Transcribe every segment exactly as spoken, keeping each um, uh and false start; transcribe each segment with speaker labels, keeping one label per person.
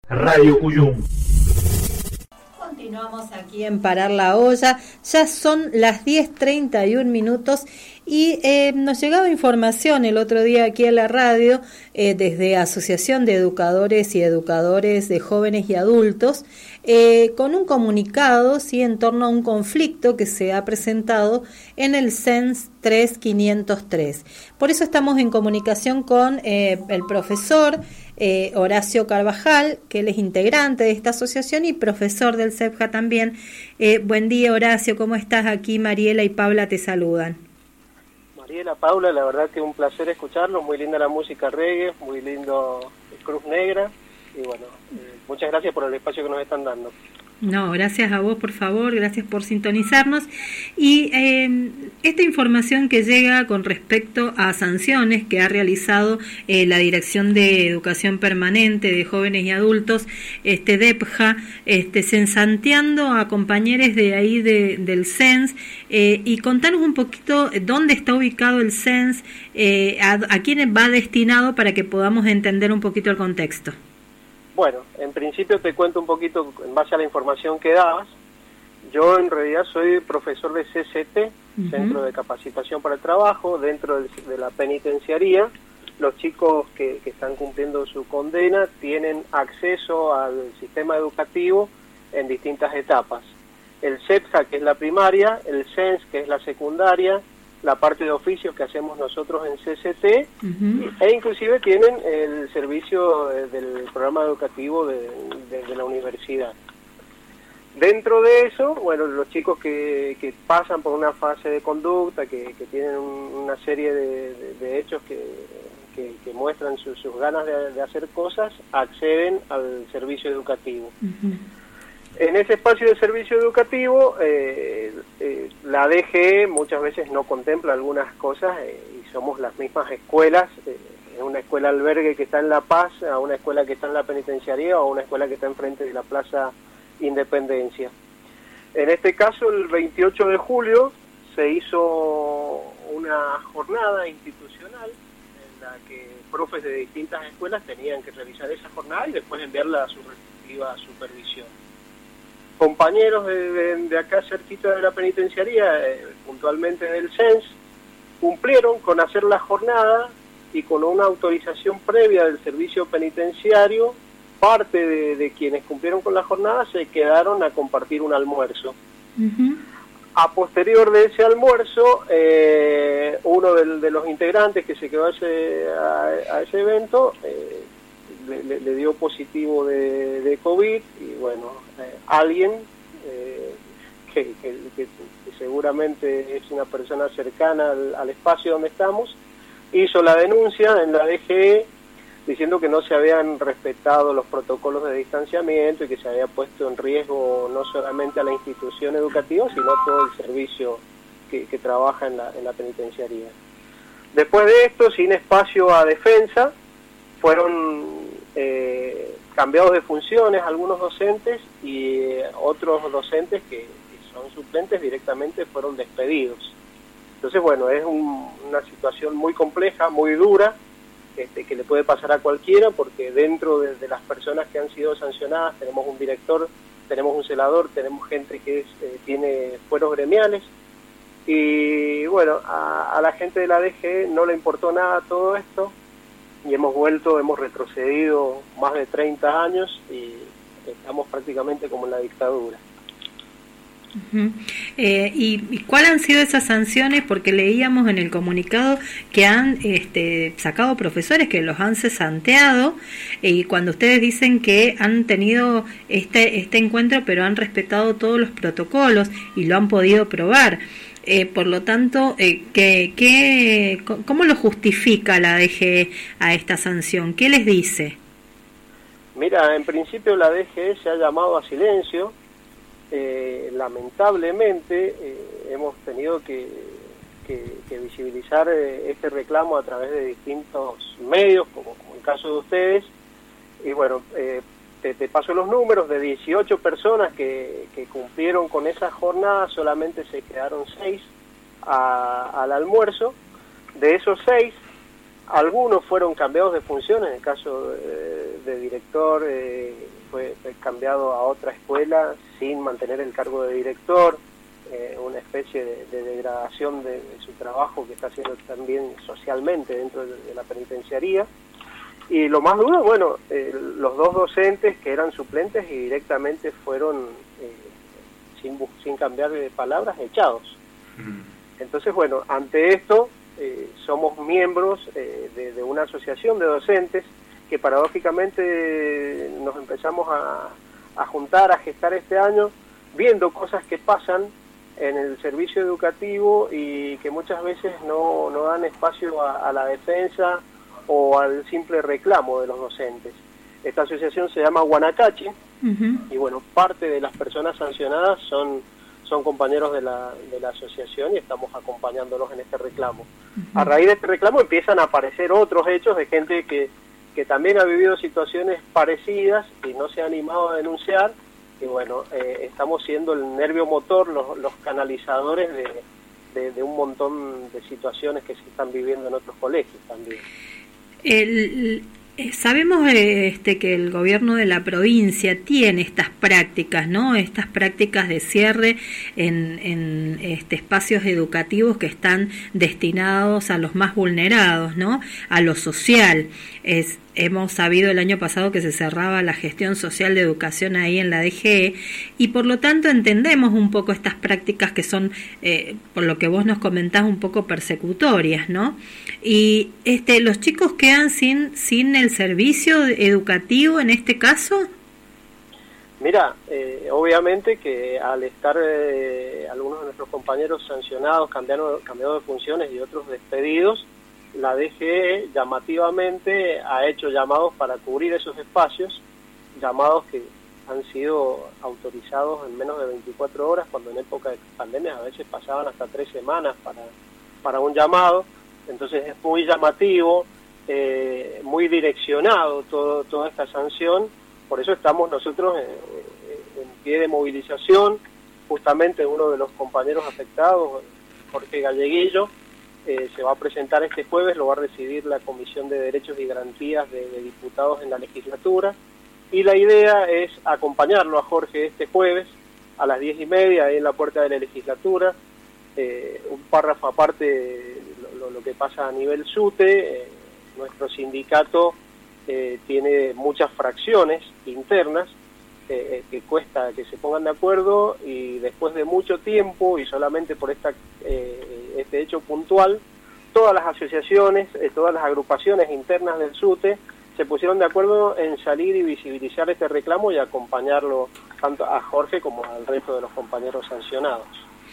Speaker 1: Radio Cuyum.
Speaker 2: Continuamos aquí en Parar la Olla, ya son las diez treinta y un minutos y eh, nos llegaba información el otro día aquí en la radio eh, desde Asociación de Educadores y Educadores de Jóvenes y Adultos eh, con un comunicado ¿sí? en torno a un conflicto que se ha presentado en el C E N S tres mil quinientos tres. Por eso estamos en comunicación con eh, el profesor Eh, Horacio Carvajal, que él es integrante de esta asociación y profesor del C E P J A también. Eh, buen día, Horacio, ¿cómo estás? Aquí Mariela y Paula te saludan.
Speaker 3: Mariela, Paula, la verdad que un placer escucharlos, muy linda la música reggae, muy lindo Cruz Negra, y bueno, eh, muchas gracias por el espacio que nos están dando.
Speaker 2: No, gracias a vos, por favor, gracias por sintonizarnos. Y eh, esta información que llega con respecto a sanciones que ha realizado eh, la Dirección de Educación Permanente de Jóvenes y Adultos, este D E P J A, este, censanteando a compañeros de ahí de, del C E N S, eh, y contanos un poquito dónde está ubicado el C E N S, eh, a, a quién va destinado para que podamos entender un poquito el contexto.
Speaker 3: Bueno, en principio te cuento un poquito en base a la información que dabas. Yo en realidad soy profesor de C C T, uh-huh. Centro de Capacitación para el Trabajo, dentro de, de la penitenciaría. Los chicos que, que están cumpliendo su condena tienen acceso al sistema educativo en distintas etapas. El C E P J A, que es la primaria, el C E N S, que es la secundaria, la parte de oficios que hacemos nosotros en C C T, uh-huh. e inclusive tienen el servicio de, del programa educativo de, de, de la universidad. Dentro de eso, bueno, los chicos que, que pasan por una fase de conducta, que, que tienen un, una serie de, de, de hechos que, que, que muestran su, sus ganas de, de hacer cosas, acceden al servicio educativo. Uh-huh. En ese espacio de servicio educativo, eh, eh, la D G E muchas veces no contempla algunas cosas eh, y somos las mismas escuelas, eh, una escuela albergue que está en La Paz, a una escuela que está en la penitenciaría o una escuela que está enfrente de la Plaza Independencia. En este caso, el veintiocho de julio se hizo una jornada institucional en la que profes de distintas escuelas tenían que realizar esa jornada y después enviarla a su respectiva supervisión. Compañeros de, de, de acá cerquita de la penitenciaría, eh, puntualmente del C E N S, cumplieron con hacer la jornada y con una autorización previa del servicio penitenciario, parte de, de quienes cumplieron con la jornada se quedaron a compartir un almuerzo. Uh-huh. A posterior de ese almuerzo, eh, uno de, de los integrantes que se quedó a ese, a, a ese evento eh, le, le, le dio positivo de, de COVID y bueno, eh, alguien eh, que, que, que, que seguramente es una persona cercana al, al espacio donde estamos, hizo la denuncia en la D G E diciendo que no se habían respetado los protocolos de distanciamiento y que se había puesto en riesgo no solamente a la institución educativa, sino todo el servicio que, que trabaja en la, en la penitenciaría. Después de esto, sin espacio a defensa, fueron eh, cambiados de funciones algunos docentes y eh, otros docentes que, que son suplentes directamente fueron despedidos. Entonces, bueno, es un, una situación muy compleja, muy dura, este, que le puede pasar a cualquiera, porque dentro de, de las personas que han sido sancionadas tenemos un director, tenemos un celador, tenemos gente que es, eh, tiene fueros gremiales, y bueno, a, a la gente de la D G E no le importó nada todo esto, y hemos vuelto, hemos retrocedido más de treinta años, y estamos prácticamente como en la dictadura.
Speaker 2: Uh-huh. Eh, ¿y, ¿Y cuáles han sido esas sanciones? Porque leíamos en el comunicado que han este, sacado profesores, que los han cesanteado, y cuando ustedes dicen que han tenido este, este encuentro, pero han respetado todos los protocolos y lo han podido probar. Eh, por lo tanto, eh, ¿qué, qué, ¿cómo lo justifica la D G E a esta sanción? ¿Qué les dice?
Speaker 3: Mira, en principio la D G E se ha llamado a silencio. Eh, lamentablemente eh, hemos tenido que, que, que visibilizar eh, este reclamo a través de distintos medios, como, como el caso de ustedes, y bueno, eh, te, te paso los números. De dieciocho personas que, que cumplieron con esa jornada, solamente se quedaron seis a, al almuerzo. De esos seis, algunos fueron cambiados de función, en el caso de, de director eh, fue, fue cambiado a otra escuela sin mantener el cargo de director, eh, una especie de, de degradación de, de su trabajo que está haciendo también socialmente dentro de, de la penitenciaría. Y lo más duro, bueno, eh, los dos docentes que eran suplentes y directamente fueron, eh, sin, sin cambiar de palabras, echados. Entonces, bueno, ante esto eh, somos miembros eh, de, de una asociación de docentes que paradójicamente nos empezamos a, a juntar, a gestar este año, viendo cosas que pasan en el servicio educativo y que muchas veces no, no dan espacio a, a la defensa o al simple reclamo de los docentes. Esta asociación se llama Guanacache, uh-huh. y bueno, parte de las personas sancionadas son, son compañeros de la, de la asociación y estamos acompañándolos en este reclamo. Uh-huh. A raíz de este reclamo empiezan a aparecer otros hechos de gente que, que también ha vivido situaciones parecidas y no se ha animado a denunciar, y bueno, eh, estamos siendo el nervio motor, los, los canalizadores de, de, de un montón de situaciones que se están viviendo en otros colegios también.
Speaker 2: El, sabemos este, que el gobierno de la provincia tiene estas prácticas, ¿no? Estas prácticas de cierre en, en este, espacios educativos que están destinados a los más vulnerados, ¿no? A lo social. Es, hemos sabido el año pasado que se cerraba la gestión social de educación ahí en la D G E y por lo tanto entendemos un poco estas prácticas que son, eh, por lo que vos nos comentás, un poco persecutorias, ¿no? Y este, los chicos quedan sin, sin el servicio educativo en este caso.
Speaker 3: Mira, eh, obviamente que al estar eh, algunos de nuestros compañeros sancionados, cambiados, cambiados de funciones y otros despedidos, la D G E llamativamente ha hecho llamados para cubrir esos espacios, llamados que han sido autorizados en menos de veinticuatro horas, cuando en época de pandemia a veces pasaban hasta tres semanas para, para un llamado. Entonces es muy llamativo, eh, muy direccionado todo, toda esta sanción. Por eso estamos nosotros en, en pie de movilización. Justamente uno de los compañeros afectados, Jorge Galleguillo, Eh, se va a presentar este jueves, lo va a recibir la Comisión de Derechos y Garantías de, de Diputados en la legislatura, y la idea es acompañarlo a Jorge este jueves a las diez y media ahí en la puerta de la legislatura. Eh, un párrafo aparte, lo, lo que pasa a nivel SUTE, eh, nuestro sindicato eh, tiene muchas fracciones internas eh, que cuesta que se pongan de acuerdo, y después de mucho tiempo y solamente por esta eh, este hecho puntual, todas las asociaciones, eh, todas las agrupaciones internas del SUTE se pusieron de acuerdo en salir y visibilizar este reclamo y acompañarlo tanto a Jorge como al resto de los compañeros sancionados.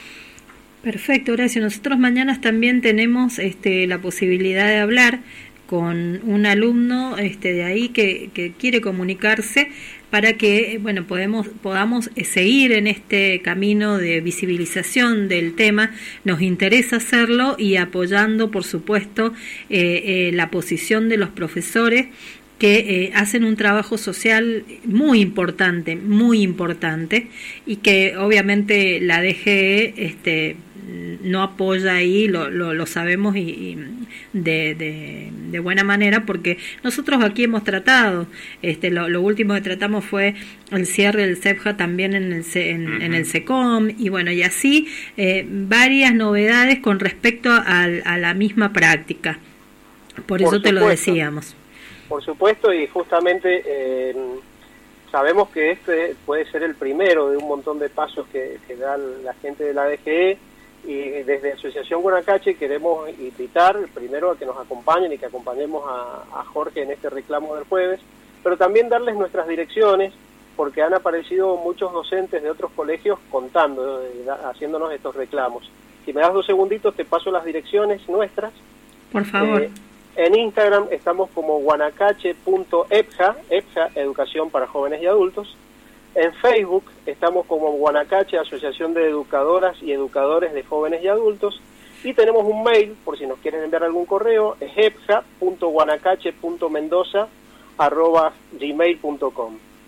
Speaker 2: Perfecto, Horacio. Nosotros mañana también tenemos este, la posibilidad de hablar con un alumno este, de ahí que, que quiere comunicarse para que bueno podemos podamos seguir en este camino de visibilización del tema. Nos interesa hacerlo y apoyando, por supuesto, eh, eh, la posición de los profesores que eh, hacen un trabajo social muy importante, muy importante, y que obviamente la D G E este, no apoya ahí, lo, lo, lo sabemos y, y de, de, de buena manera, porque nosotros aquí hemos tratado, este, lo, lo último que tratamos fue el cierre del CEPJA también en el, en, uh-huh. en el SECOM, y bueno, y así eh, varias novedades con respecto a, a la misma práctica. Por eso Por te lo decíamos.
Speaker 3: Por supuesto, y justamente eh, sabemos que este puede ser el primero de un montón de pasos que, que da la gente de la D G E, y desde Asociación Guanacache queremos invitar primero a que nos acompañen y que acompañemos a, a Jorge en este reclamo del jueves, pero también darles nuestras direcciones, porque han aparecido muchos docentes de otros colegios contando, eh, haciéndonos estos reclamos. Si me das dos segunditos, te paso las direcciones nuestras.
Speaker 2: Por favor.
Speaker 3: Eh, En Instagram estamos como guanacache punto e p j a, E P J A, Educación para Jóvenes y Adultos. En Facebook estamos como Guanacache, Asociación de Educadoras y Educadores de Jóvenes y Adultos. Y tenemos un mail, por si nos quieren enviar algún correo, es e p j a punto guanacache punto mendoza arroba gmail punto com.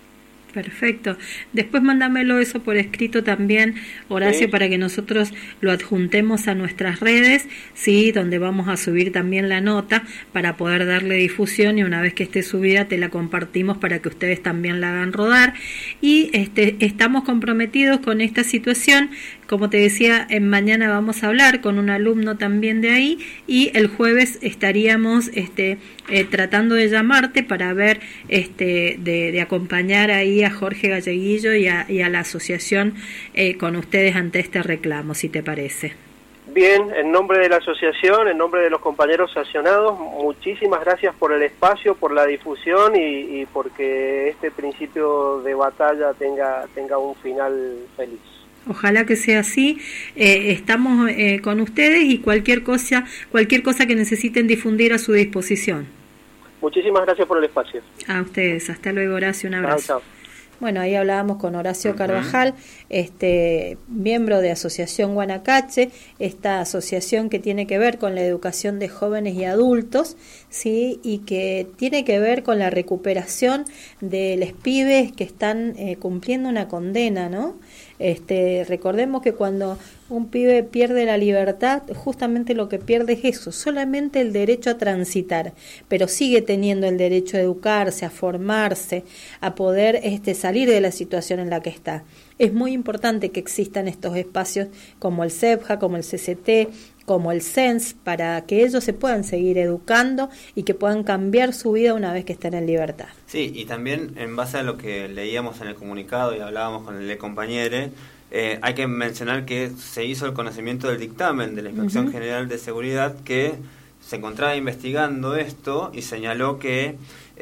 Speaker 2: Perfecto. Después mándamelo eso por escrito también, Horacio, sí, para que nosotros lo adjuntemos a nuestras redes, sí, donde vamos a subir también la nota para poder darle difusión, y una vez que esté subida te la compartimos para que ustedes también la hagan rodar. Y este, estamos comprometidos con esta situación. Como te decía, en mañana vamos a hablar con un alumno también de ahí, y el jueves estaríamos este, eh, tratando de llamarte para ver, este, de, de acompañar ahí a Jorge Galleguillo y a, y a la asociación eh, con ustedes ante este reclamo, si te parece.
Speaker 3: Bien, en nombre de la asociación, en nombre de los compañeros sancionados, muchísimas gracias por el espacio, por la difusión y, y porque este principio de batalla tenga, tenga un final feliz.
Speaker 2: Ojalá que sea así. Eh, estamos eh, con ustedes, y cualquier cosa, cualquier cosa que necesiten difundir, a su disposición.
Speaker 3: Muchísimas gracias por el espacio.
Speaker 2: A ustedes. Hasta luego, Horacio. Un abrazo.
Speaker 3: Chao, chao.
Speaker 2: Bueno, ahí hablábamos con Horacio Carvajal, este miembro de Asociación Guanacache, esta asociación que tiene que ver con la educación de jóvenes y adultos, sí, y que tiene que ver con la recuperación de los pibes que están eh, cumpliendo una condena, ¿no? Este, recordemos que cuando un pibe pierde la libertad, justamente lo que pierde es eso, solamente el derecho a transitar, pero sigue teniendo el derecho a educarse, a formarse, a poder este, salir de la situación en la que está. Es muy importante que existan estos espacios como el CEPJA, como el C C T, como el C E N S, para que ellos se puedan seguir educando y que puedan cambiar su vida una vez que estén en libertad.
Speaker 1: Sí, y también en base a lo que leíamos en el comunicado y hablábamos con el compañero, eh, hay que mencionar que se hizo el conocimiento del dictamen de la Inspección uh-huh. General de Seguridad, que se encontraba investigando esto y señaló que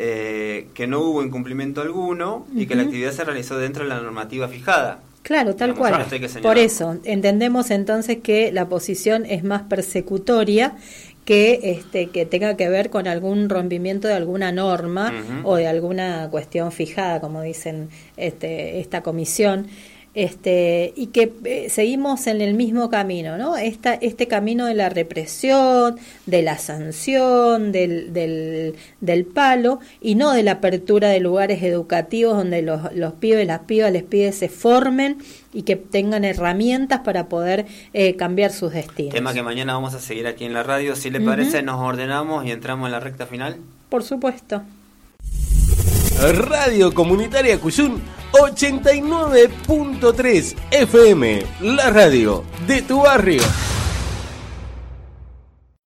Speaker 1: eh, que no hubo incumplimiento alguno uh-huh. y que la actividad se realizó dentro de la normativa fijada.
Speaker 2: Claro, tal Digamos, cual. Por eso, entendemos entonces que la posición es más persecutoria que este que tenga que ver con algún rompimiento de alguna norma uh-huh. o de alguna cuestión fijada, como dicen este esta comisión. Este, y que eh, seguimos en el mismo camino, ¿no? Esta, este camino de la represión, de la sanción, del, del, del palo, y no de la apertura de lugares educativos donde los, los pibes, las pibas, les pibes se formen y que tengan herramientas para poder eh, cambiar sus destinos.
Speaker 1: Tema que mañana vamos a seguir aquí en la radio. Si le parece, uh-huh. nos ordenamos y entramos en la recta final.
Speaker 2: Por supuesto.
Speaker 4: Radio Comunitaria Cuyún ochenta y nueve punto tres F M, la radio de tu barrio.